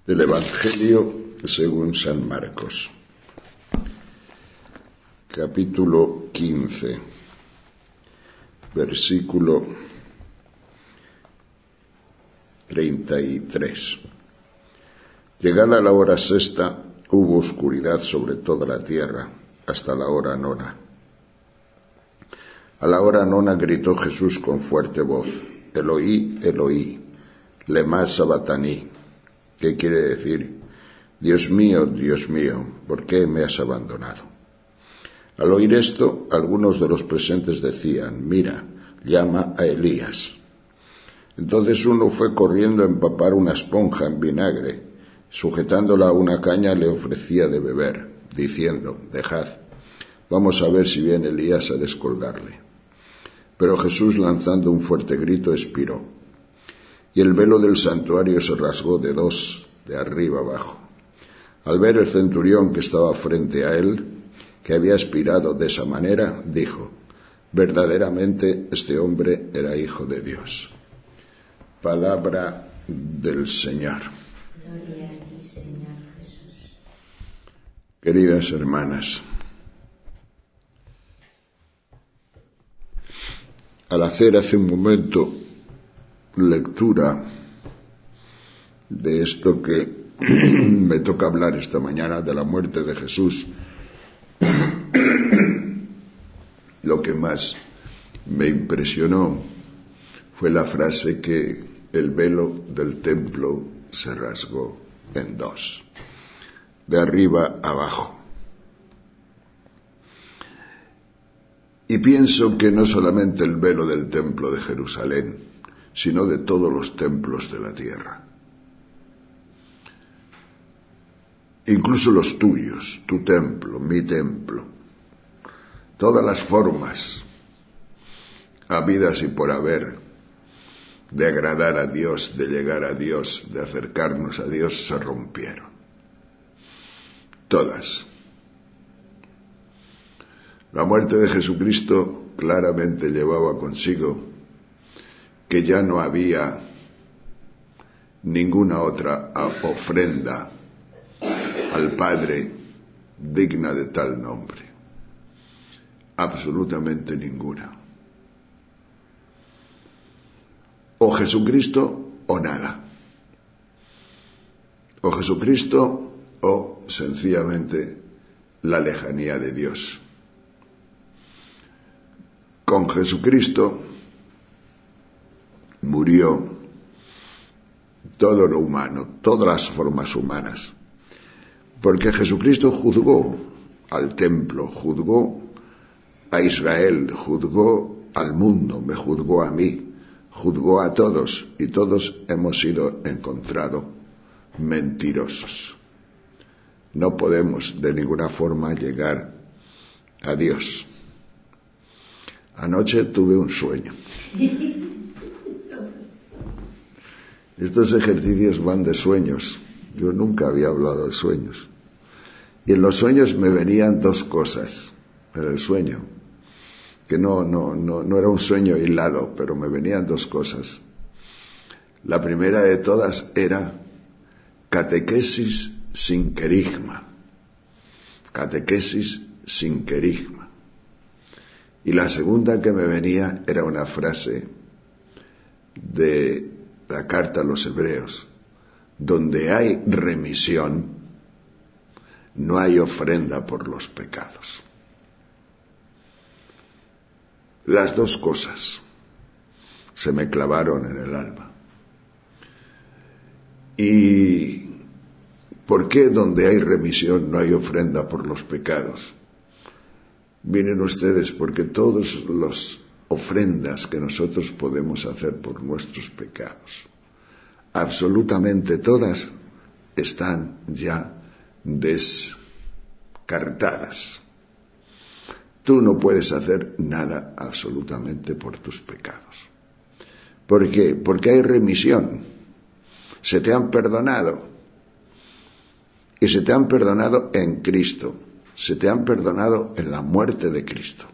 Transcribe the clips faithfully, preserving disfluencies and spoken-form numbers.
Del Evangelio según San Marcos, capítulo quince, versículo treinta y tres. Llegada la hora sexta, hubo oscuridad sobre toda la tierra, hasta la hora nona. A la hora nona gritó Jesús con fuerte voz: Eloí, Eloí, lema sabactani, que quiere decir: Dios mío, Dios mío, ¿por qué me has abandonado? Al oír esto, algunos de los presentes decían: mira, llama a Elías. Entonces uno fue corriendo a empapar una esponja en vinagre, sujetándola a una caña le ofrecía de beber, diciendo: dejad, vamos a ver si viene Elías a descolgarle. Pero Jesús, lanzando un fuerte grito, expiró, y el velo del santuario se rasgó de dos, de arriba abajo. Al ver el centurión que estaba frente a él, que había expirado de esa manera, dijo: verdaderamente este hombre era hijo de Dios. Palabra del Señor. Gloria a ti, Señor Jesús. Queridas hermanas, al hacer hace un momento lectura de esto que me toca hablar esta mañana, de la muerte de Jesús, lo que más me impresionó fue la frase que el velo del templo se rasgó en dos, de arriba abajo. Y pienso que no solamente el velo del templo de Jerusalén, sino de todos los templos de la tierra. Incluso los tuyos, tu templo, mi templo, todas las formas habidas y por haber de agradar a Dios, de llegar a Dios, de acercarnos a Dios, se rompieron. Todas. La muerte de Jesucristo claramente llevaba consigo que ya no había ninguna otra ofrenda al Padre digna de tal nombre. Absolutamente ninguna. O Jesucristo o nada. O Jesucristo o sencillamente la lejanía de Dios. Con Jesucristo murió todo lo humano, todas las formas humanas, porque Jesucristo juzgó al templo, juzgó a Israel, juzgó al mundo, me juzgó a mí, juzgó a todos, y todos hemos sido encontrados mentirosos. No podemos de ninguna forma llegar a Dios. Anoche tuve un sueño. Estos ejercicios van de sueños. Yo nunca había hablado de sueños. Y en los sueños me venían dos cosas. En el sueño, que no, no, no, no era un sueño hilado, pero me venían dos cosas. La primera de todas era catequesis sin querigma. Catequesis sin querigma. Y la segunda que me venía era una frase de la carta a los Hebreos: donde hay remisión, no hay ofrenda por los pecados. Las dos cosas se me clavaron en el alma. ¿Y por qué donde hay remisión no hay ofrenda por los pecados? Miren ustedes, porque todas las ofrendas que nosotros podemos hacer por nuestros pecados, absolutamente todas, están ya descartadas. Tú no puedes hacer nada absolutamente por tus pecados. ¿Por qué? Porque hay remisión. Se te han perdonado. Y se te han perdonado en Cristo. Se te han perdonado en la muerte de Cristo.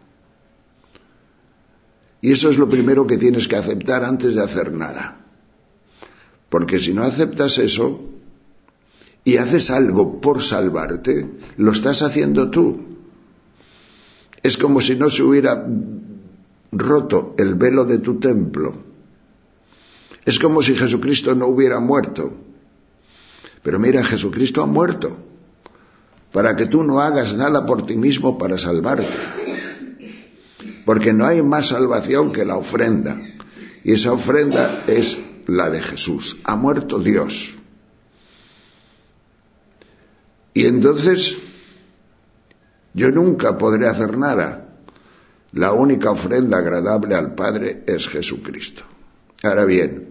Y eso es lo primero que tienes que aceptar antes de hacer nada. Porque si no aceptas eso, y haces algo por salvarte, lo estás haciendo tú. Es como si no se hubiera roto el velo de tu templo. Es como si Jesucristo no hubiera muerto. Pero mira, Jesucristo ha muerto para que tú no hagas nada por ti mismo para salvarte. Porque no hay más salvación que la ofrenda. Y esa ofrenda es la de Jesús. Ha muerto Dios. Y entonces yo nunca podré hacer nada. La única ofrenda agradable al Padre es Jesucristo. Ahora bien,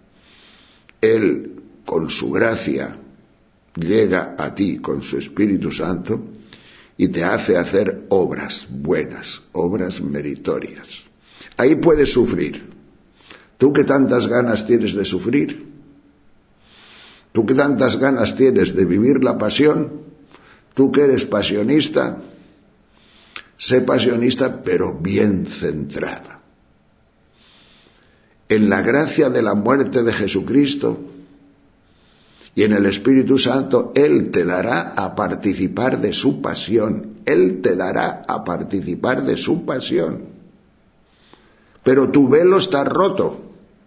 Él con su gracia llega a ti con su Espíritu Santo y te hace hacer obras buenas, obras meritorias. Ahí puedes sufrir. ¿Tú que tantas ganas tienes de sufrir? ¿Tú que tantas ganas tienes de vivir la pasión? ¿Tú que eres pasionista? Sé pasionista, pero bien centrada. En la gracia de la muerte de Jesucristo y en el Espíritu Santo, Él te dará a participar de su pasión. Él te dará a participar de su pasión. Pero tu velo está roto.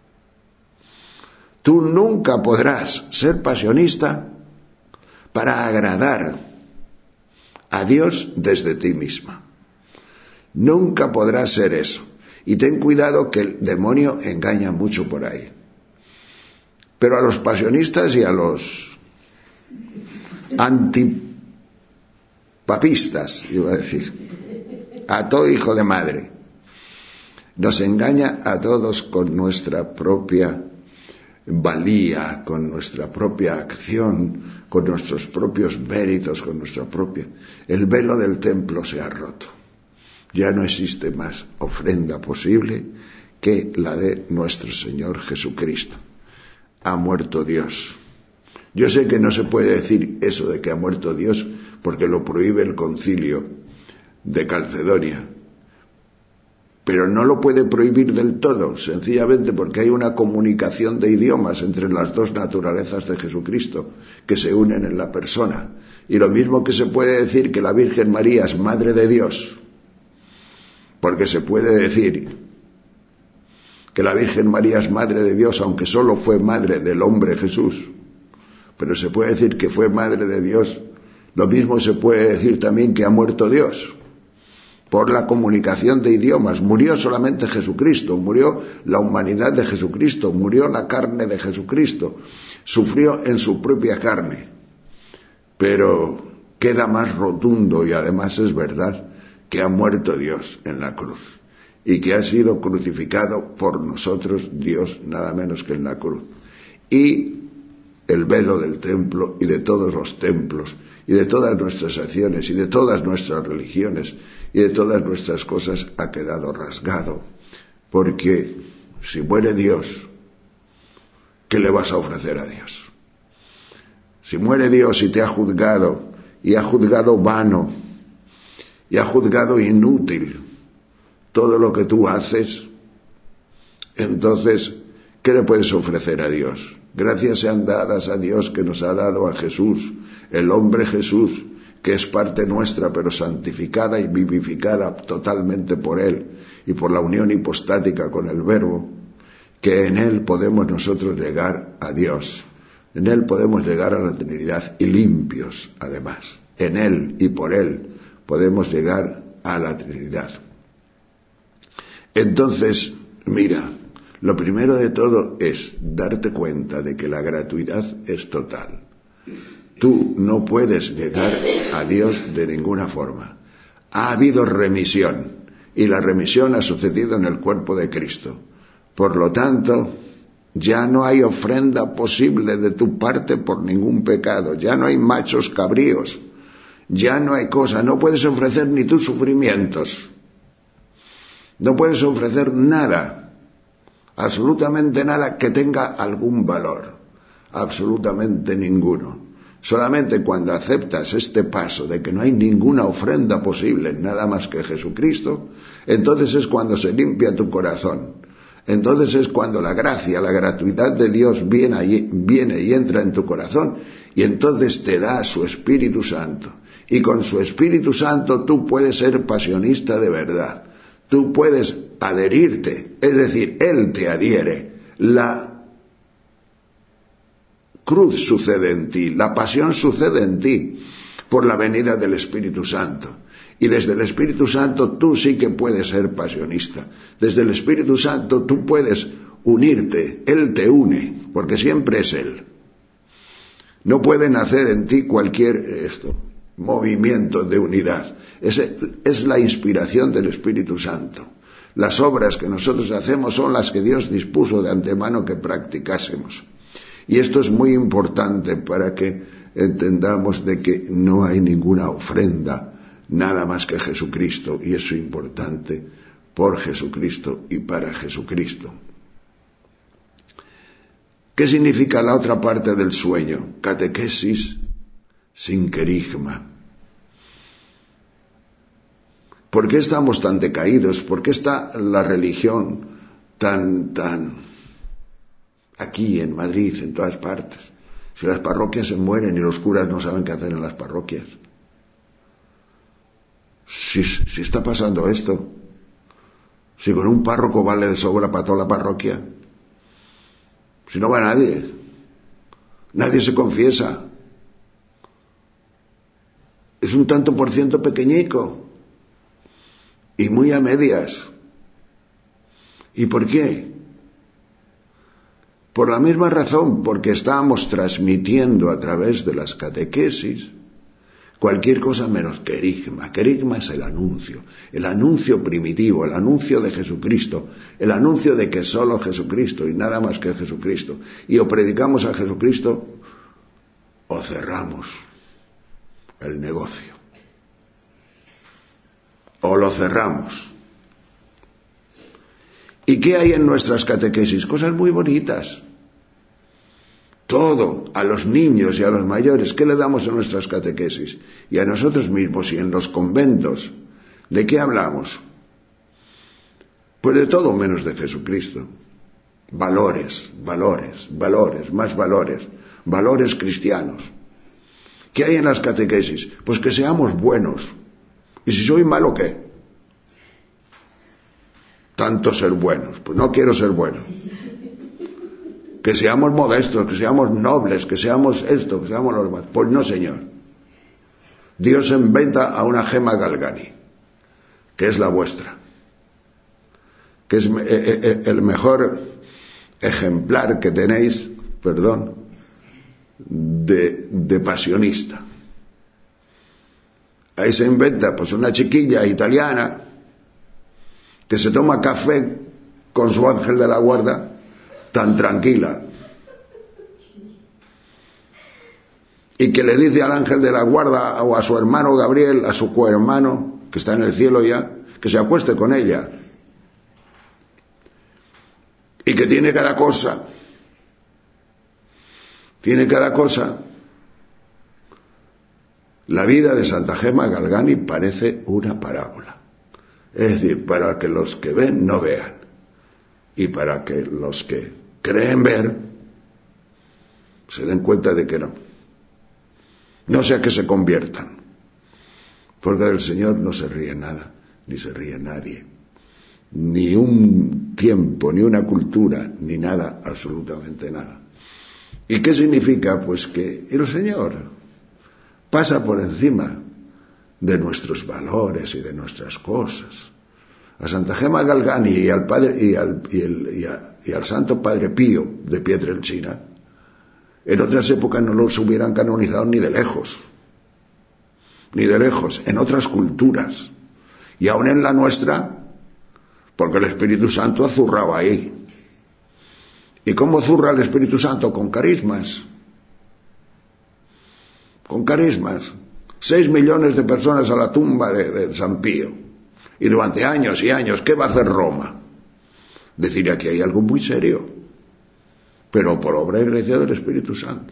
Tú nunca podrás ser pasionista para agradar a Dios desde ti misma. Nunca podrás ser eso. Y ten cuidado que el demonio engaña mucho por ahí. Pero a los pasionistas y a los antipapistas, iba a decir, a todo hijo de madre, nos engaña a todos con nuestra propia valía, con nuestra propia acción, con nuestros propios méritos, con nuestra propia... El velo del templo se ha roto. Ya no existe más ofrenda posible que la de nuestro Señor Jesucristo. Ha muerto Dios. Yo sé que no se puede decir eso de que ha muerto Dios porque lo prohíbe el concilio de Calcedonia. Pero no lo puede prohibir del todo, sencillamente porque hay una comunicación de idiomas entre las dos naturalezas de Jesucristo que se unen en la persona. Y lo mismo que se puede decir que la Virgen María es Madre de Dios, porque se puede decir que la Virgen María es Madre de Dios, aunque solo fue Madre del hombre Jesús. Pero se puede decir que fue Madre de Dios. Lo mismo se puede decir también que ha muerto Dios. Por la comunicación de idiomas. Murió solamente Jesucristo, murió la humanidad de Jesucristo, murió la carne de Jesucristo, sufrió en su propia carne. Pero queda más rotundo, y además es verdad, que ha muerto Dios en la cruz y que ha sido crucificado por nosotros Dios, nada menos que en la cruz. Y el velo del templo y de todos los templos y de todas nuestras acciones y de todas nuestras religiones y de todas nuestras cosas ha quedado rasgado, porque si muere Dios, ¿qué le vas a ofrecer a Dios? Si muere Dios y te ha juzgado, y ha juzgado vano, y ha juzgado inútil todo lo que tú haces, entonces, ¿qué le puedes ofrecer a Dios? Gracias sean dadas a Dios que nos ha dado a Jesús, el hombre Jesús, que es parte nuestra, pero santificada y vivificada totalmente por Él y por la unión hipostática con el Verbo, que en Él podemos nosotros llegar a Dios, en Él podemos llegar a la Trinidad y limpios, además, en Él y por Él podemos llegar a la Trinidad. Entonces, mira, lo primero de todo es darte cuenta de que la gratuidad es total. Tú no puedes llegar a Dios de ninguna forma. Ha habido remisión, y la remisión ha sucedido en el cuerpo de Cristo. Por lo tanto, ya no hay ofrenda posible de tu parte por ningún pecado. Ya no hay machos cabríos. Ya no hay cosa. No puedes ofrecer ni tus sufrimientos. No puedes ofrecer nada, absolutamente nada que tenga algún valor, absolutamente ninguno. Solamente cuando aceptas este paso de que no hay ninguna ofrenda posible, nada más que Jesucristo, entonces es cuando se limpia tu corazón. Entonces es cuando la gracia, la gratuidad de Dios viene, allí, viene y entra en tu corazón Y entonces te da su Espíritu Santo. Y con su Espíritu Santo tú puedes ser pasionista de verdad. Tú puedes adherirte, es decir, Él te adhiere. La cruz sucede en ti, la pasión sucede en ti por la venida del Espíritu Santo. Y desde el Espíritu Santo tú sí que puedes ser pasionista. Desde el Espíritu Santo tú puedes unirte, Él te une, porque siempre es Él. No puede nacer en ti cualquier esto, movimiento de unidad. Es, es la inspiración del Espíritu Santo. Las obras que nosotros hacemos son las que Dios dispuso de antemano que practicásemos. Y esto es muy importante para que entendamos de que no hay ninguna ofrenda, nada más que Jesucristo, y eso es importante por Jesucristo y para Jesucristo. ¿Qué significa la otra parte del sueño? Catequesis sin querigma. ¿Por qué estamos tan decaídos? ¿Por qué está la religión tan, tan aquí en Madrid, en todas partes? Si las parroquias se mueren y los curas no saben qué hacer en las parroquias. Si, si está pasando esto, si con un párroco vale de sobra para toda la parroquia, si no va nadie, nadie se confiesa, es un tanto por ciento pequeñico y muy a medias. ¿Y por qué? Por la misma razón, porque estamos transmitiendo a través de las catequesis cualquier cosa menos querigma. Querigma es el anuncio, el anuncio primitivo, el anuncio de Jesucristo, el anuncio de que solo Jesucristo y nada más que Jesucristo. Y o predicamos a Jesucristo o cerramos el negocio. O lo cerramos. ¿Y qué hay en nuestras catequesis? Cosas muy bonitas. Todo, a los niños y a los mayores, ¿qué le damos en nuestras catequesis? Y a nosotros mismos y en los conventos, ¿de qué hablamos? Pues de todo menos de Jesucristo. Valores, valores, valores, más valores, valores cristianos. ¿Qué hay en las catequesis? Pues que seamos buenos. ¿Y si soy malo, qué? Tanto ser buenos. Pues no quiero ser bueno. Que seamos modestos, que seamos nobles, que seamos esto, que seamos lo demás. Pues no, Señor. Dios inventa a una Gema Galgani, que es la vuestra, que es el mejor ejemplar que tenéis, perdón, de, de pasionista. Ahí se inventa pues una chiquilla italiana que se toma café con su ángel de la guarda tan tranquila y que le dice al ángel de la guarda o a su hermano Gabriel, a su cohermano que está en el cielo ya, que se acueste con ella y que tiene cada cosa tiene cada cosa. La vida de Santa Gema Galgani parece una parábola, es decir, para que los que ven no vean y para que los que creen ver se den cuenta de que no. No sea que se conviertan, porque del Señor no se ríe nada, ni se ríe nadie, ni un tiempo, ni una cultura, ni nada, absolutamente nada. ¿Y qué significa? Pues que el Señor pasa por encima de nuestros valores y de nuestras cosas. A Santa Gema Galgani y al padre y al, y el, y a, y al Santo Padre Pío de Pietrelcina, en otras épocas no los hubieran canonizado ni de lejos, ni de lejos, en otras culturas, y aún en la nuestra, porque el Espíritu Santo azurraba ahí. ¿Y cómo zurra el Espíritu Santo? Con carismas. Con carismas. Seis millones de personas a la tumba de, de San Pío. Y durante años y años, ¿qué va a hacer Roma? Decir, aquí hay algo muy serio, pero por obra y gracia del Espíritu Santo.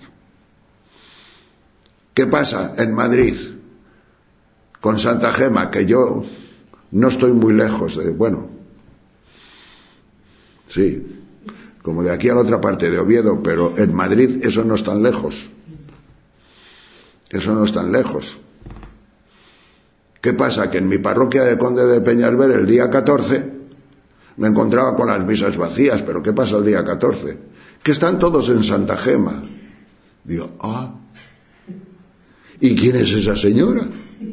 ¿Qué pasa en Madrid con Santa Gema? Que yo no estoy muy lejos de, bueno, sí, como de aquí a la otra parte de Oviedo, pero en Madrid eso no es tan lejos. Eso no es tan lejos. ¿Qué pasa? Que en mi parroquia de Conde de Peñalver el día catorce me encontraba con las misas vacías. ¿Pero qué pasa el día catorce? Que están todos en Santa Gema. Digo, ah, ¿y quién es esa señora?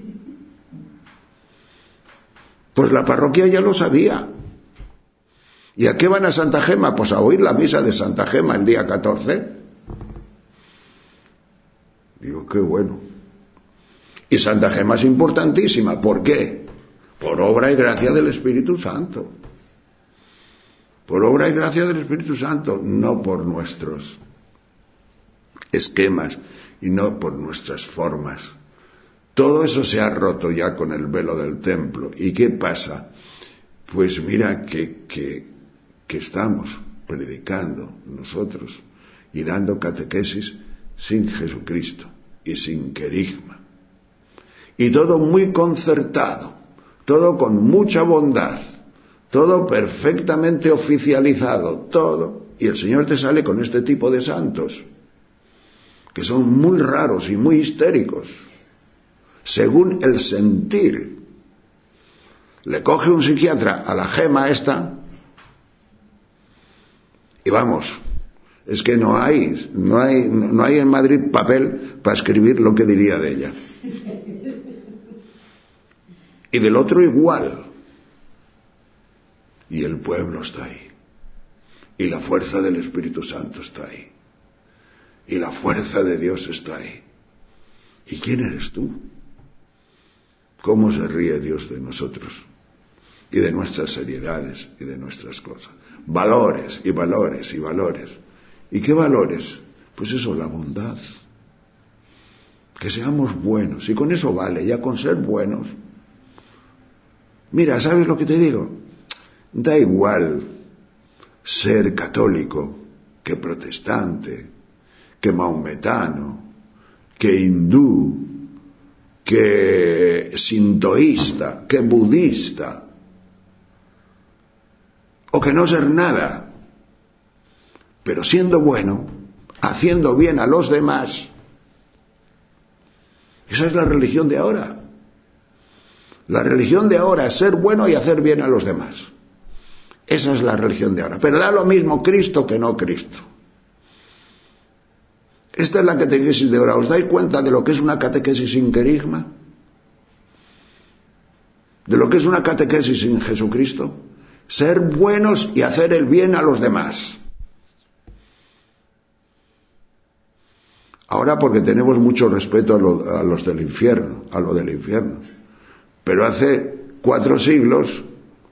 Pues la parroquia ya lo sabía. ¿Y a qué van a Santa Gema? Pues a oír la misa de Santa Gema el día catorce. Digo, qué bueno. Y Santa Gema es importantísima. ¿Por qué? Por obra y gracia del Espíritu Santo. Por obra y gracia del Espíritu Santo, no por nuestros esquemas y no por nuestras formas. Todo eso se ha roto ya con el velo del templo. ¿Y qué pasa? Pues mira que, que, que estamos predicando nosotros y dando catequesis sin Jesucristo y sin querigma. Y todo muy concertado, todo con mucha bondad, todo perfectamente oficializado, todo. Y el Señor te sale con este tipo de santos, que son muy raros y muy histéricos, según el sentir. Le coge un psiquiatra a la Gema esta, y vamos, es que no hay, no hay, no hay en Madrid papel para escribir lo que diría de ella. Y del otro igual. Y el pueblo está ahí. Y la fuerza del Espíritu Santo está ahí. Y la fuerza de Dios está ahí. ¿Y quién eres tú? ¿Cómo se ríe Dios de nosotros? Y de nuestras seriedades y de nuestras cosas. Valores y valores y valores. ¿Y qué valores? Pues eso, la bondad. Que seamos buenos. Y con eso vale, ya con ser buenos. Mira, ¿sabes lo que te digo? Da igual ser católico que protestante, que maometano, que hindú, que sintoísta, que budista, o que no ser nada, pero siendo bueno, haciendo bien a los demás. Esa es la religión de ahora. La religión de ahora es ser bueno y hacer bien a los demás. Esa es la religión de ahora. Pero da lo mismo Cristo que no Cristo. Esta es la catequesis de ahora. ¿Os dais cuenta de lo que es una catequesis sin querigma? ¿De lo que es una catequesis sin Jesucristo? Ser buenos y hacer el bien a los demás. Ahora porque tenemos mucho respeto a, lo, a los del infierno, a lo del infierno. Pero hace cuatro siglos,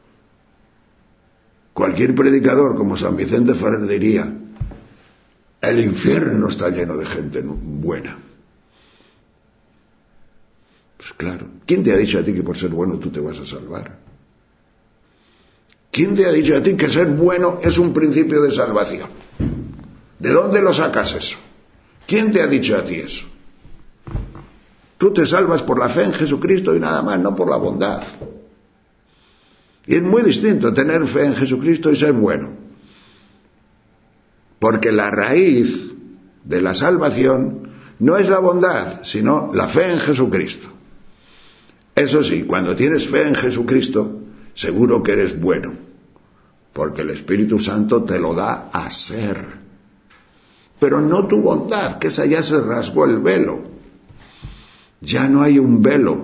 cualquier predicador como San Vicente Ferrer diría, el infierno está lleno de gente buena. Pues claro, ¿quién te ha dicho a ti que por ser bueno tú te vas a salvar? ¿Quién te ha dicho a ti que ser bueno es un principio de salvación? ¿De dónde lo sacas eso? ¿Quién te ha dicho a ti eso? Tú te salvas por la fe en Jesucristo y nada más, no por la bondad. Y es muy distinto tener fe en Jesucristo y ser bueno. Porque la raíz de la salvación no es la bondad, sino la fe en Jesucristo. Eso sí, cuando tienes fe en Jesucristo, seguro que eres bueno. Porque el Espíritu Santo te lo da a ser. Pero no tu bondad, que esa ya se rasgó el velo. Ya no hay un velo,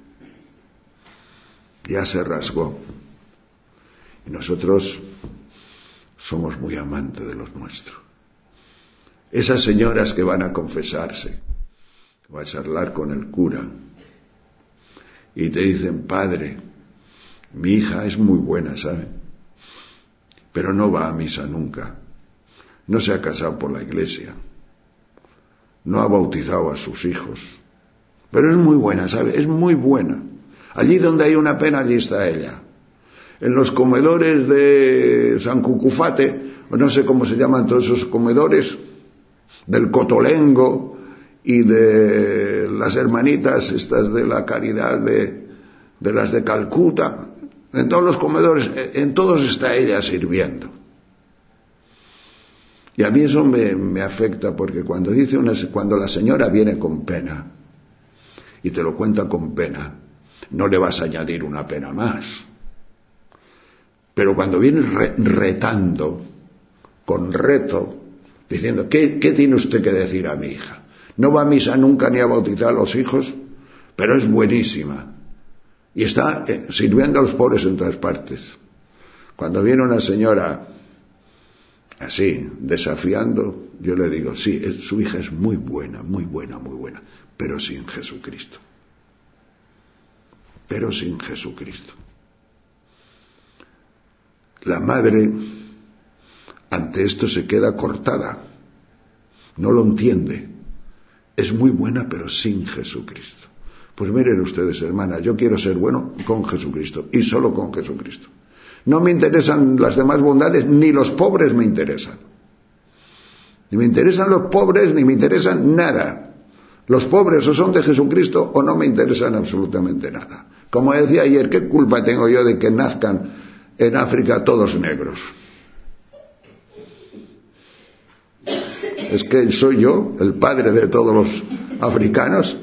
ya se rasgó. Y nosotros somos muy amantes de los nuestros. Esas señoras que van a confesarse, que van a charlar con el cura, y te dicen, padre, mi hija es muy buena, ¿sabe? Pero no va a misa nunca, no se ha casado por la iglesia, no ha bautizado a sus hijos. Pero es muy buena, ¿sabe? Es muy buena. Allí donde hay una pena, allí está ella. En los comedores de San Cucufate, o no sé cómo se llaman todos esos comedores, del Cotolengo y de las hermanitas estas de la caridad de, de las de Calcuta, en todos los comedores, en todos está ella sirviendo. Y a mí eso me, me afecta, porque cuando dice una, cuando la señora viene con pena, y te lo cuenta con pena. No le vas a añadir una pena más. Pero cuando vienes re- retando, con reto, diciendo, ¿qué, ¿qué tiene usted que decir a mi hija? No va a misa nunca ni a bautizar a los hijos, pero es buenísima. Y está eh, sirviendo a los pobres en todas partes. Cuando viene una señora así, desafiando, yo le digo, sí, es, su hija es muy buena, muy buena, muy buena, pero sin Jesucristo. Pero sin Jesucristo. La madre, ante esto, se queda cortada. No lo entiende. Es muy buena, pero sin Jesucristo. Pues miren ustedes, hermana, yo quiero ser bueno con Jesucristo, y solo con Jesucristo. No me interesan las demás bondades, ni los pobres me interesan. Ni me interesan los pobres, ni me interesan nada. Los pobres o son de Jesucristo o no me interesan absolutamente nada. Como decía ayer, ¿qué culpa tengo yo de que nazcan en África todos negros? Es que soy yo, el padre de todos los africanos.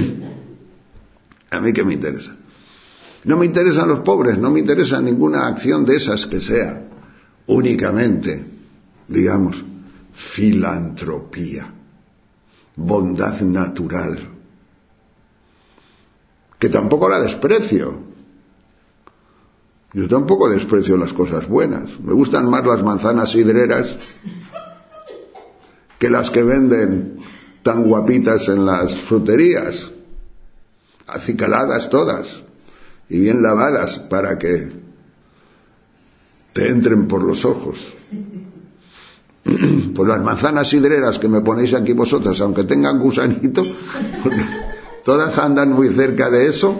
¿A mí qué me interesa? No me interesan los pobres, no me interesa ninguna acción de esas que sea únicamente, digamos, filantropía, bondad natural, que tampoco la desprecio. Yo tampoco desprecio las cosas buenas. Me gustan más las manzanas sidreras que las que venden tan guapitas en las fruterías, acicaladas todas y bien lavadas para que te entren por los ojos. Pues las manzanas sidreras que me ponéis aquí vosotras, aunque tengan gusanito, porque todas andan muy cerca de eso,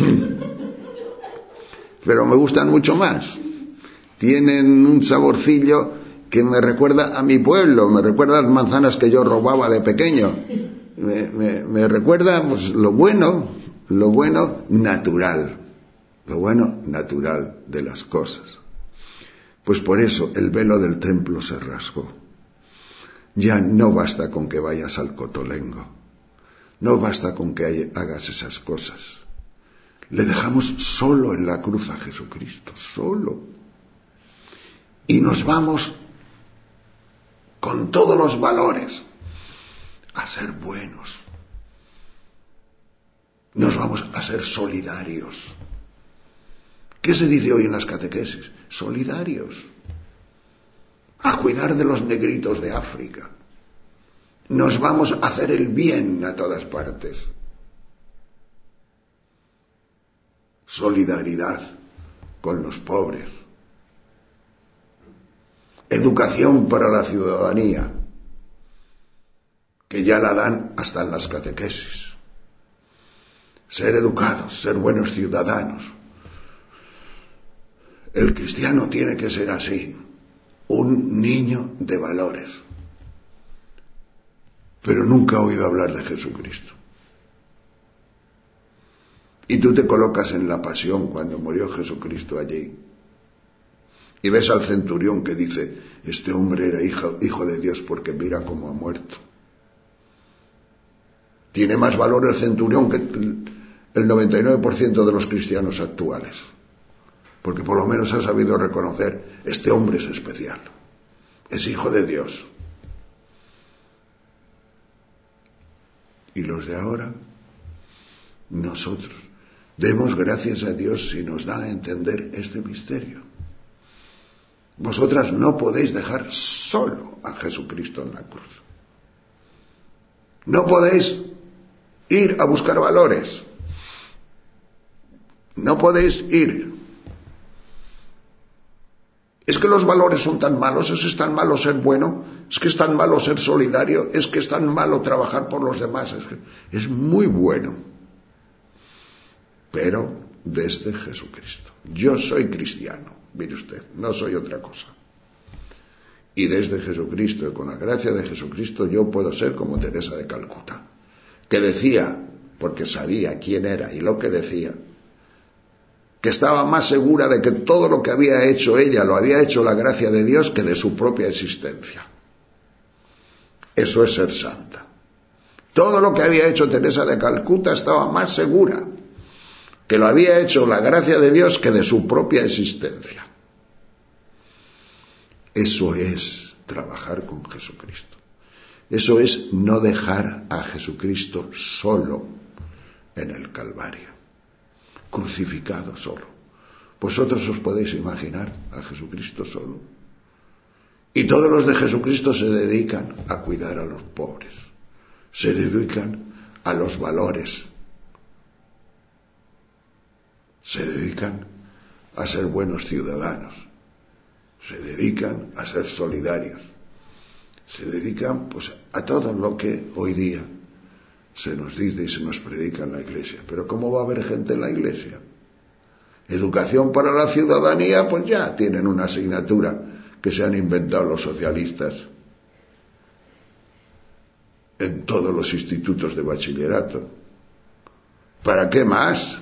pero me gustan mucho más. Tienen un saborcillo que me recuerda a mi pueblo, me recuerda a las manzanas que yo robaba de pequeño. Me, me, me recuerda pues, lo bueno, lo bueno natural, lo bueno natural de las cosas. Pues por eso el velo del templo se rasgó. Ya no basta con que vayas al Cotolengo, no basta con que hagas esas cosas. Le dejamos solo en la cruz a Jesucristo, solo. Y nos vamos con todos los valores a ser buenos. Nos vamos a ser solidarios. ¿Qué se dice hoy en las catequesis? Solidarios. A cuidar de los negritos de África. Nos vamos a hacer el bien a todas partes. Solidaridad con los pobres. Educación para la ciudadanía, que ya la dan hasta en las catequesis. Ser educados, ser buenos ciudadanos. El cristiano tiene que ser así, un niño de valores. Pero nunca ha oído hablar de Jesucristo. Y tú te colocas en la pasión cuando murió Jesucristo allí. Y ves al centurión que dice, este hombre era hijo, hijo de Dios porque mira cómo ha muerto. Tiene más valor el centurión que el noventa y nueve por ciento de los cristianos actuales. Porque por lo menos ha sabido reconocer, este hombre es especial. Es hijo de Dios. Y los de ahora, nosotros, demos gracias a Dios si nos da a entender este misterio. Vosotras no podéis dejar solo a Jesucristo en la cruz. No podéis ir a buscar valores. No podéis ir. Es que los valores son tan malos, es que es tan malo ser bueno, es que es tan malo ser solidario, es que es tan malo trabajar por los demás. Es que es muy bueno. Pero desde Jesucristo. Yo soy cristiano. Mire usted, no soy otra cosa. Y desde Jesucristo, y con la gracia de Jesucristo, yo puedo ser como Teresa de Calcuta, que decía, porque sabía quién era y lo que decía, que estaba más segura de que todo lo que había hecho ella lo había hecho la gracia de Dios que de su propia existencia. Eso es ser santa. Todo lo que había hecho Teresa de Calcuta estaba más segura que lo había hecho la gracia de Dios que de su propia existencia. Eso es trabajar con Jesucristo. Eso es no dejar a Jesucristo solo en el Calvario, crucificado solo. ¿Vosotros os podéis imaginar a Jesucristo solo? Y todos los de Jesucristo se dedican a cuidar a los pobres, se dedican a los valores, se dedican a ser buenos ciudadanos, se dedican a ser solidarios, se dedican pues a todo lo que hoy día se nos dice y se nos predica en la iglesia. Pero ¿cómo va a haber gente en la iglesia? Educación para la ciudadanía, pues ya tienen una asignatura que se han inventado los socialistas en todos los institutos de bachillerato. ¿Para qué más?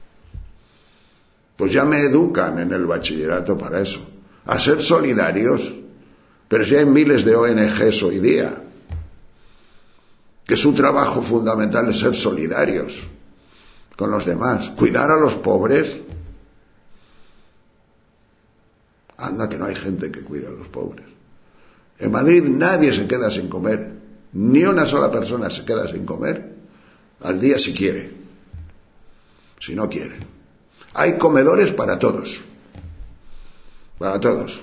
Pues ya me educan en el bachillerato para eso, a ser solidarios. Pero si hay miles de O N Ges hoy día, que su trabajo fundamental es ser solidarios con los demás, cuidar a los pobres. Anda que no hay gente que cuide a los pobres. En Madrid nadie se queda sin comer, ni una sola persona se queda sin comer al día si quiere, si no quiere. Hay comedores para todos, para todos.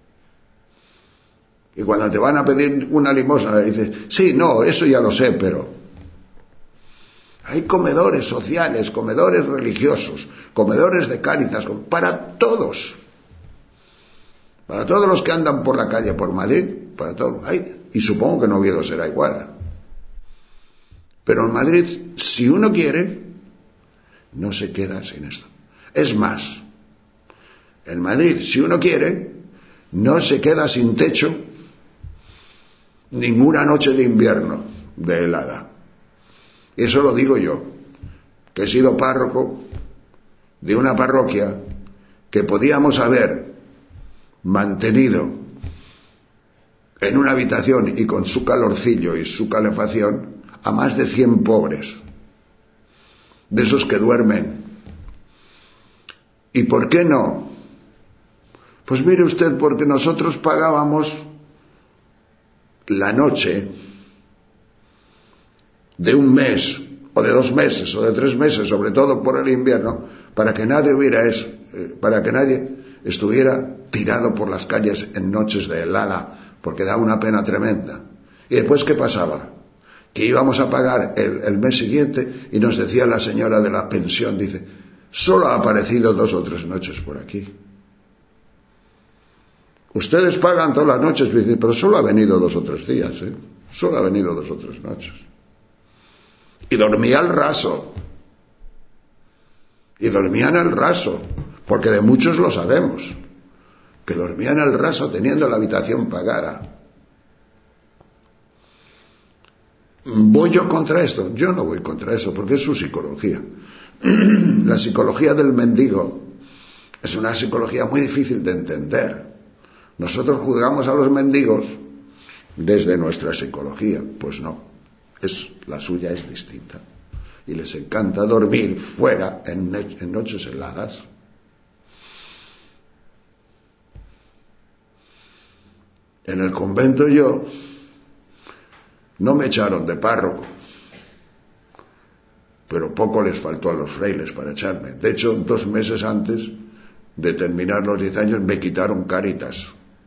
Y cuando te van a pedir una limosna, le dices, sí, no, eso ya lo sé, pero... Hay comedores sociales, comedores religiosos, comedores de Cáritas, para todos. Para todos los que andan por la calle, por Madrid, para todos. Hay, y supongo que en Oviedo será igual. Pero en Madrid, si uno quiere, no se queda sin esto. Es más, en Madrid, si uno quiere, no se queda sin techo ninguna noche de invierno de helada. Eso lo digo yo, que he sido párroco de una parroquia que podíamos haber mantenido en una habitación y con su calorcillo y su calefacción a más de cien pobres, de esos que duermen. ¿Y por qué no? Pues mire usted, porque nosotros pagábamos la noche de un mes, o de dos meses, o de tres meses, sobre todo por el invierno, para que nadie hubiera eso, eh, para que nadie estuviera tirado por las calles en noches de helada, porque da una pena tremenda. Y después, ¿qué pasaba? Que íbamos a pagar el, el mes siguiente y nos decía la señora de la pensión, dice, solo ha aparecido dos o tres noches por aquí. Ustedes pagan todas las noches, dice, pero solo ha venido dos o tres días, ¿eh? Solo ha venido dos o tres noches. Y dormía al raso. Y dormían al raso, porque de muchos lo sabemos, que dormían al raso teniendo la habitación pagada. ¿Voy yo contra esto? Yo no voy contra eso, porque es su psicología. La psicología del mendigo es una psicología muy difícil de entender. Nosotros juzgamos a los mendigos desde nuestra psicología. Pues no, es, la suya es distinta. Y les encanta dormir fuera en, en noches heladas. En el convento yo no me echaron de párroco, pero poco les faltó a los frailes para echarme. De hecho, dos meses antes de terminar los diez años me quitaron Cáritas.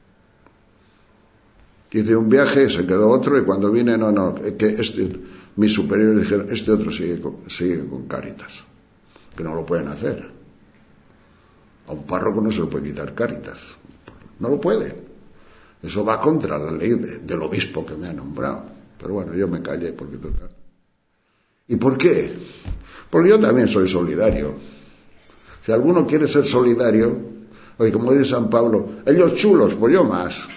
Hice un viaje, se quedó otro, y cuando vine, no, no, que este, mis superiores dijeron, este otro sigue con, sigue con Cáritas, que no lo pueden hacer. A un párroco no se le puede quitar Cáritas, no lo puede. Eso va contra la ley de, del obispo que me ha nombrado. Pero bueno, yo me callé porque total. ¿Y por qué? Porque yo también soy solidario. Si alguno quiere ser solidario, oye, como dice San Pablo, ellos chulos, pues yo más.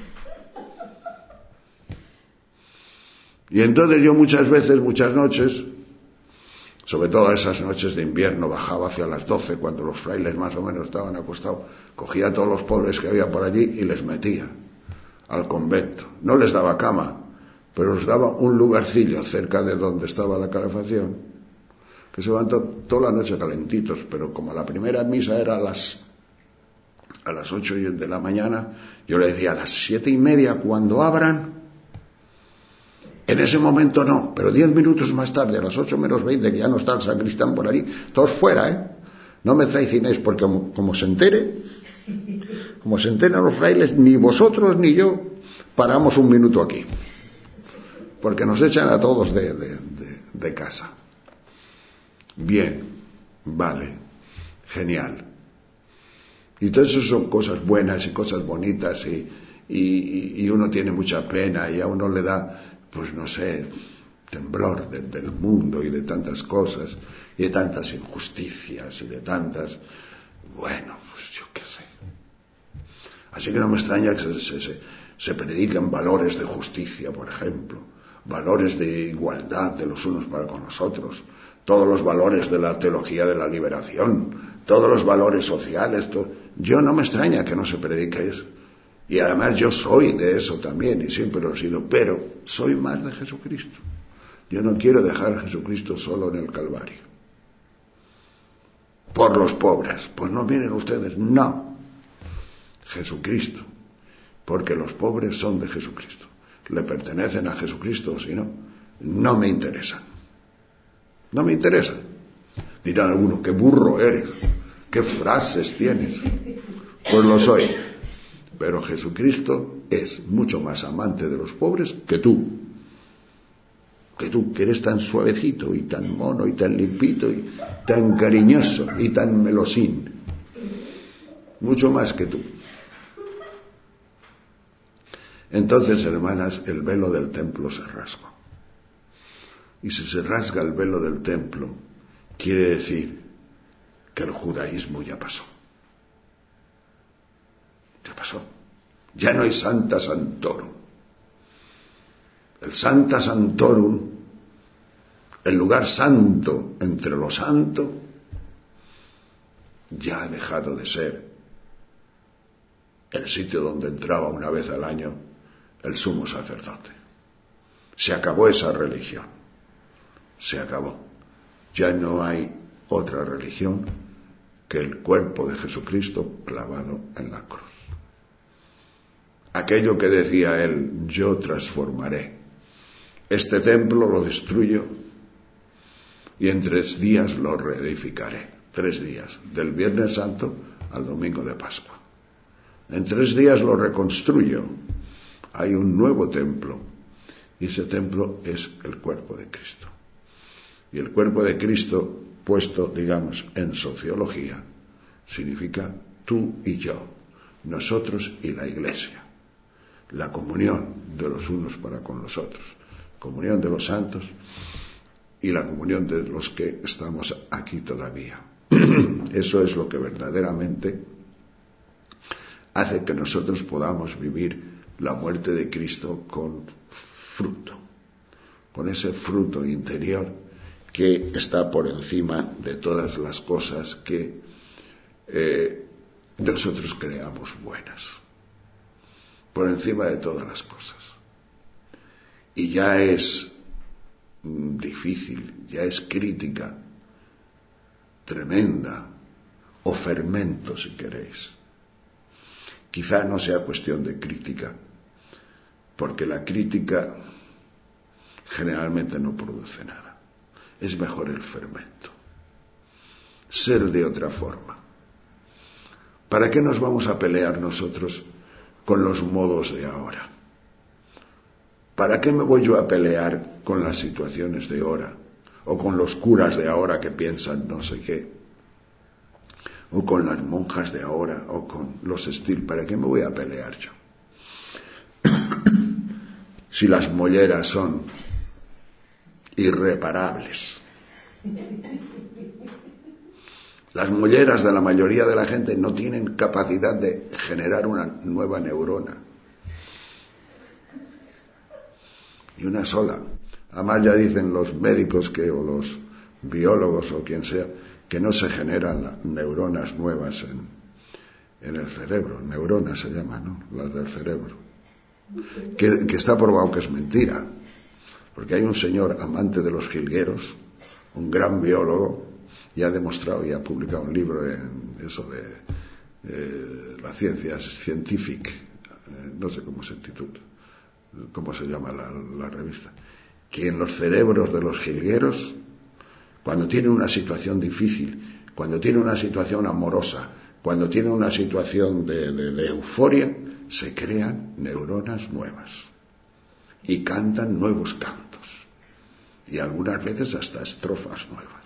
Y entonces yo muchas veces, muchas noches, sobre todo esas noches de invierno, bajaba hacia las doce, cuando los frailes más o menos estaban acostados, cogía a todos los pobres que había por allí y les metía al convento. No les daba cama, pero nos daba un lugarcillo cerca de donde estaba la calefacción, que se levantó toda la noche calentitos, pero como la primera misa era a las a las ocho de la mañana, yo le decía a las siete y media cuando abran. En ese momento no, pero diez minutos más tarde, a las ocho menos veinte, que ya no está el sacristán por allí, todos fuera, ¿eh? No me traicionéis, porque como, como se entere, como se enteren los frailes, ni vosotros ni yo paramos un minuto aquí, porque nos echan a todos de, de, de, de casa. Bien, vale, genial. Y todo eso son cosas buenas y cosas bonitas, y, y, y uno tiene mucha pena, y a uno le da, pues no sé, temblor de, del mundo y de tantas cosas, y de tantas injusticias, y de tantas, bueno, pues yo qué sé. Así que no me extraña que se, se, se, se prediquen valores de justicia, por ejemplo, valores de igualdad de los unos para con los otros, todos los valores de la teología de la liberación, todos los valores sociales. Todo. Yo no me extraña que no se predique eso. Y además yo soy de eso también, y siempre lo he sido, pero soy más de Jesucristo. Yo no quiero dejar a Jesucristo solo en el Calvario. Por los pobres. Pues no miren ustedes, no. Jesucristo. Porque los pobres son de Jesucristo. Le pertenecen a Jesucristo, o si no, no me interesan. No me interesan. Dirán algunos, qué burro eres, qué frases tienes. Pues lo soy. Pero Jesucristo es mucho más amante de los pobres que tú. Que tú, que eres tan suavecito y tan mono y tan limpito y tan cariñoso y tan melosín. Mucho más que tú. Entonces, hermanas, el velo del templo se rasgó. Y si se rasga el velo del templo, quiere decir que el judaísmo ya pasó. Ya pasó. Ya no hay Sancta Sanctorum. El Sancta Sanctorum, el lugar santo entre lo santo, ya ha dejado de ser el sitio donde entraba una vez al año el sumo sacerdote. Se acabó esa religión. Se acabó. Ya no hay otra religión que el cuerpo de Jesucristo clavado en la cruz. Aquello que decía él, yo transformaré. Este templo lo destruyo y en tres días lo reedificaré. Tres días, del Viernes Santo al Domingo de Pascua. En tres días lo reconstruyo. Hay un nuevo templo y ese templo es el cuerpo de Cristo. Y el cuerpo de Cristo, puesto, digamos, en sociología, significa tú y yo, nosotros y la Iglesia. La comunión de los unos para con los otros, comunión de los santos y la comunión de los que estamos aquí todavía. Eso es lo que verdaderamente hace que nosotros podamos vivir la muerte de Cristo con fruto, con ese fruto interior que está por encima de todas las cosas que eh, nosotros creamos buenas. Por encima de todas las cosas. Y ya es difícil, ya es crítica, tremenda, o fermento si queréis. Quizá no sea cuestión de crítica, porque la crítica generalmente no produce nada. Es mejor el fermento. Ser de otra forma. ¿Para qué nos vamos a pelear nosotros con los modos de ahora? ¿Para qué me voy yo a pelear con las situaciones de ahora? O con los curas de ahora que piensan no sé qué. O con las monjas de ahora, o con los estilos. ¿Para qué me voy a pelear yo? Si las molleras son irreparables. Las molleras de la mayoría de la gente no tienen capacidad de generar una nueva neurona. Y una sola. Además ya dicen los médicos que, o los biólogos o quien sea, que no se generan neuronas nuevas en, en el cerebro. Neuronas se llaman, ¿no? Las del cerebro. Que, que está probado que es mentira. Porque hay un señor amante de los jilgueros, un gran biólogo, y ha demostrado y ha publicado un libro en eso de eh, la ciencia científica, eh, no sé cómo se titula, cómo se llama la, la revista, que en los cerebros de los jilgueros, cuando tienen una situación difícil, cuando tienen una situación amorosa, cuando tienen una situación de, de, de euforia, se crean neuronas nuevas y cantan nuevos cantos y algunas veces hasta estrofas nuevas.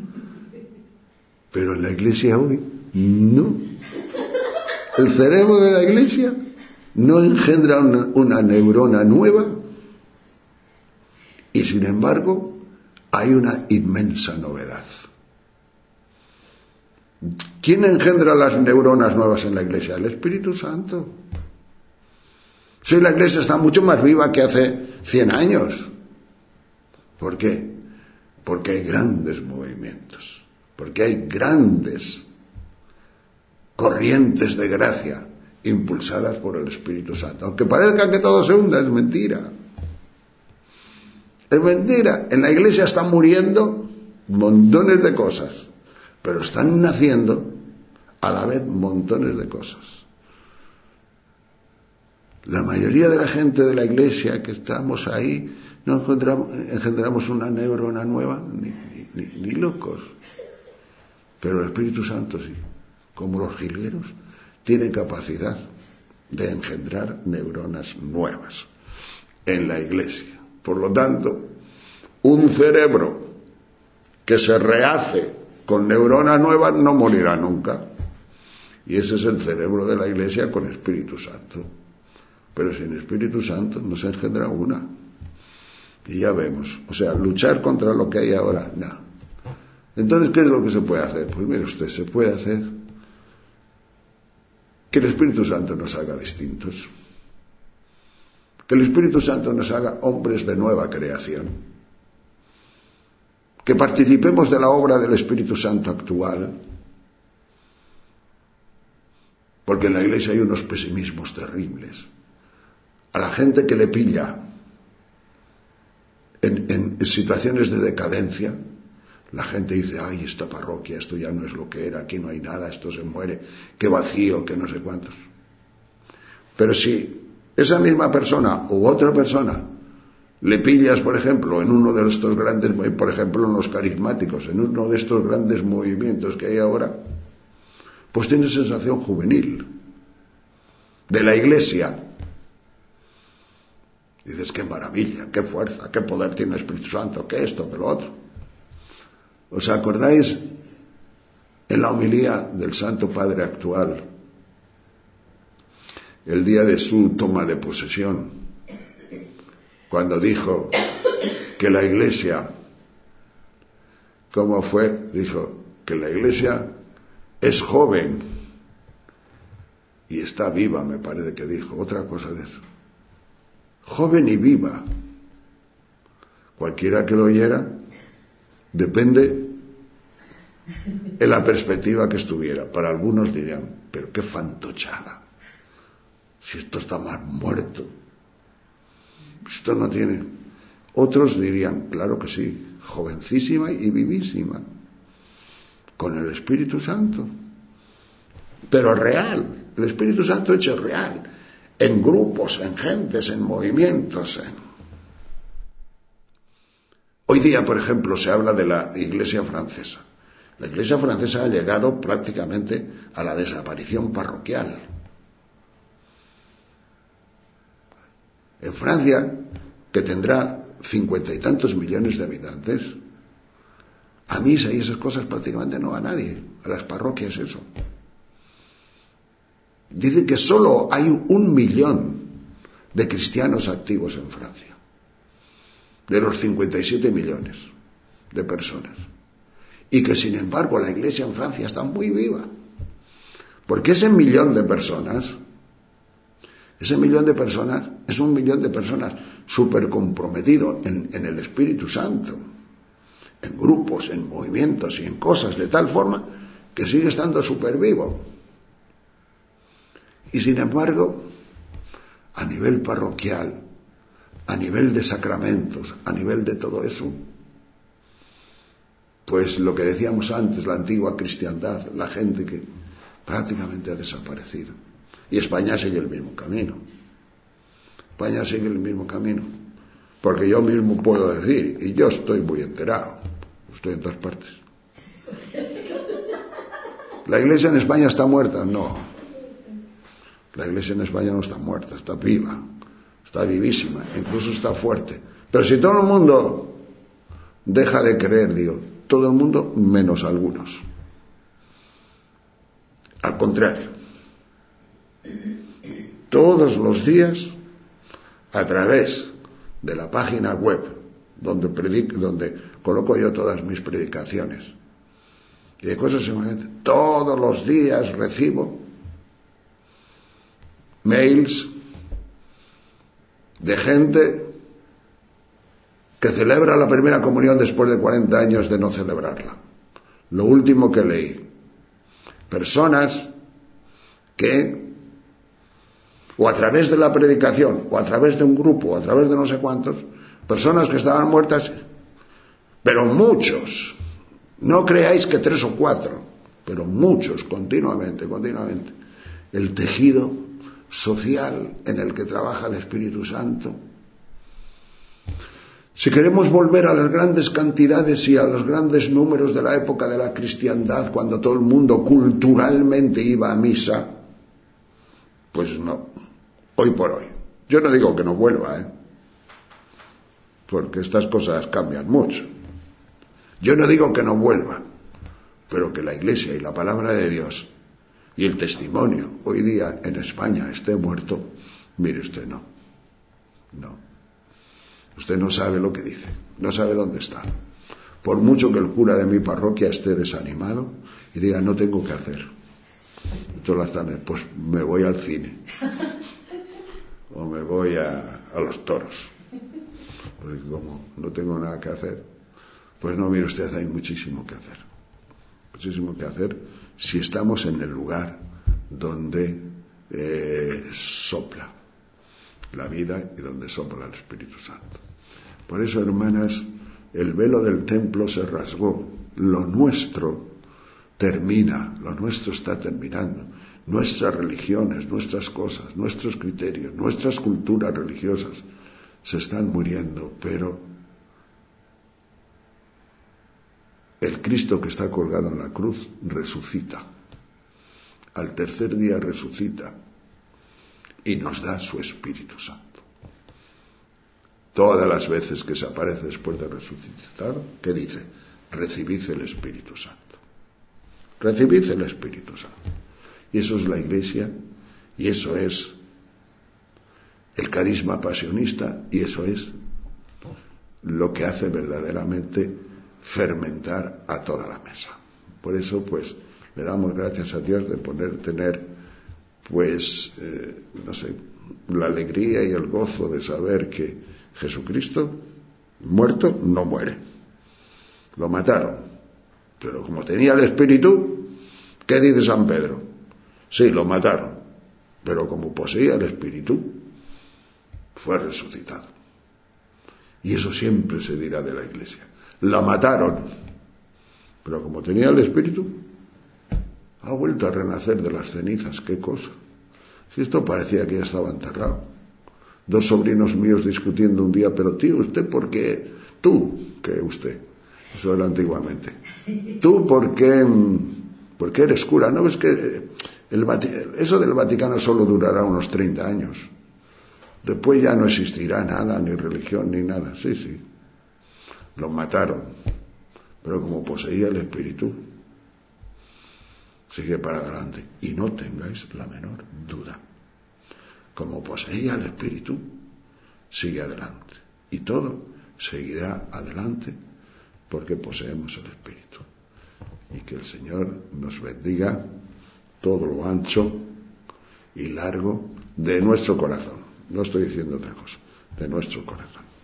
Pero en la iglesia hoy no. El cerebro de la iglesia no engendra una, una neurona nueva y sin embargo hay una inmensa novedad. ¿Quién engendra las neuronas nuevas en la iglesia? El Espíritu Santo. Si la iglesia está mucho más viva que hace cien años. ¿Por qué? Porque hay grandes movimientos, porque hay grandes corrientes de gracia impulsadas por el Espíritu Santo. Aunque parezca que todo se hunda, es mentira. Es mentira. En la iglesia están muriendo montones de cosas, pero están naciendo a la vez montones de cosas. La mayoría de la gente de la iglesia que estamos ahí no engendramos, engendramos una neurona nueva, ni, ni, ni locos. Pero el Espíritu Santo sí, como los jilgueros, tiene capacidad de engendrar neuronas nuevas en la iglesia. Por lo tanto, un cerebro que se rehace con neuronas nuevas no morirá nunca. Y ese es el cerebro de la iglesia con Espíritu Santo. Pero sin Espíritu Santo no se engendra una. Y ya vemos. O sea, luchar contra lo que hay ahora, no. Entonces, ¿qué es lo que se puede hacer? Pues mire usted, se puede hacer que el Espíritu Santo nos haga distintos. Que el Espíritu Santo nos haga hombres de nueva creación. Que participemos de la obra del Espíritu Santo actual. Porque en la iglesia hay unos pesimismos terribles. A la gente que le pilla en, en situaciones de decadencia, la gente dice, ay, esta parroquia, esto ya no es lo que era, aquí no hay nada, esto se muere, qué vacío, qué no sé cuántos. Pero si esa misma persona u otra persona le pillas, por ejemplo, en uno de estos grandes, por ejemplo, en los carismáticos, en uno de estos grandes movimientos que hay ahora, pues tiene sensación juvenil de la iglesia. Dices, qué maravilla, qué fuerza, qué poder tiene el Espíritu Santo, qué esto, qué lo otro. ¿Os acordáis en la homilía del Santo Padre actual, el día de su toma de posesión, cuando dijo que la iglesia, ¿cómo fue? Dijo que la iglesia es joven y está viva, me parece que dijo, otra cosa de eso. Joven y viva. Cualquiera que lo oyera, depende en la perspectiva que estuviera. Para algunos dirían, pero qué fantochada. Si esto está más muerto. Esto no tiene. Otros dirían, claro que sí, jovencísima y vivísima. Con el Espíritu Santo. Pero real. El Espíritu Santo hecho real. En grupos, en gentes, en movimientos. En... Hoy día, por ejemplo, se habla de la Iglesia francesa. La Iglesia francesa ha llegado prácticamente a la desaparición parroquial. En Francia, que tendrá cincuenta y tantos millones de habitantes, a misa y esas cosas prácticamente no va nadie. A las parroquias eso. Dicen que solo hay un millón de cristianos activos en Francia, de los cincuenta y siete millones de personas, y que sin embargo la iglesia en Francia está muy viva, porque ese millón de personas, ese millón de personas es un millón de personas súper comprometido en, en el Espíritu Santo, en grupos, en movimientos y en cosas de tal forma que sigue estando súper vivo. Y sin embargo, a nivel parroquial, a nivel de sacramentos, a nivel de todo eso, pues lo que decíamos antes, la antigua cristiandad, la gente que prácticamente ha desaparecido. Y España sigue el mismo camino. España sigue el mismo camino. Porque yo mismo puedo decir, y yo estoy muy enterado, estoy en todas partes. ¿La iglesia en España está muerta? No. La iglesia en España no está muerta, está viva, está vivísima, incluso está fuerte. Pero si todo el mundo deja de creer, digo, todo el mundo menos algunos. Al contrario, todos los días, a través de la página web donde, predico, donde coloco yo todas mis predicaciones y de cosas semejantes, todos los días recibo mails de gente que celebra la primera comunión después de cuarenta años de no celebrarla. Lo último que leí, personas que o a través de la predicación, o a través de un grupo, o a través de no sé cuántos, personas que estaban muertas, pero muchos, no creáis que tres o cuatro, pero muchos, continuamente, continuamente, el tejido social en el que trabaja el Espíritu Santo. Si queremos volver a las grandes cantidades y a los grandes números de la época de la cristiandad, cuando todo el mundo culturalmente iba a misa, pues no, hoy por hoy. Yo no digo que no vuelva, ¿eh? Porque estas cosas cambian mucho. Yo no digo que no vuelva, pero que la Iglesia y la palabra de Dios y el testimonio hoy día en España esté muerto, mire usted, no. No. Usted no sabe lo que dice, no sabe dónde está. Por mucho que el cura de mi parroquia esté desanimado y diga, no tengo que hacer. Todas las tardes, pues me voy al cine o me voy a, a los toros, porque como no tengo nada que hacer, pues no, mire usted, hay muchísimo que hacer, muchísimo que hacer si estamos en el lugar donde eh, sopla la vida y donde sopla el Espíritu Santo. Por eso, hermanas, el velo del templo se rasgó, lo nuestro termina, lo nuestro está terminando. Nuestras religiones, nuestras cosas, nuestros criterios, nuestras culturas religiosas se están muriendo, pero el Cristo que está colgado en la cruz resucita. Al tercer día resucita y nos da su Espíritu Santo. Todas las veces que se aparece después de resucitar, ¿qué dice? Recibid el Espíritu Santo. Recibid el Espíritu Santo. Y eso es la Iglesia, y eso es el carisma pasionista, y eso es lo que hace verdaderamente fermentar a toda la mesa. Por eso, pues, le damos gracias a Dios de poder tener, pues, eh, no sé, la alegría y el gozo de saber que Jesucristo, muerto, no muere. Lo mataron, pero como tenía el Espíritu, ¿qué dice San Pedro? Sí, lo mataron, pero como poseía el Espíritu, fue resucitado. Y eso siempre se dirá de la Iglesia. La mataron, pero como tenía el Espíritu, ha vuelto a renacer de las cenizas. ¿Qué cosa? Si esto parecía que ya estaba enterrado. Dos sobrinos míos discutiendo un día, pero tío, ¿usted por qué? Tú, ¿qué usted? Eso era antiguamente. ¿Tú por qué? ¿Por qué eres cura? ¿No ves que el Vaticano, eso del Vaticano solo durará unos treinta años? Después ya no existirá nada, ni religión, ni nada. Sí, sí. Los mataron. Pero como poseía el Espíritu, sigue para adelante. Y no tengáis la menor duda. Como poseía el Espíritu, sigue adelante. Y todo seguirá adelante porque poseemos el Espíritu. Y que el Señor nos bendiga todo lo ancho y largo de nuestro corazón. No estoy diciendo otra cosa, de nuestro corazón.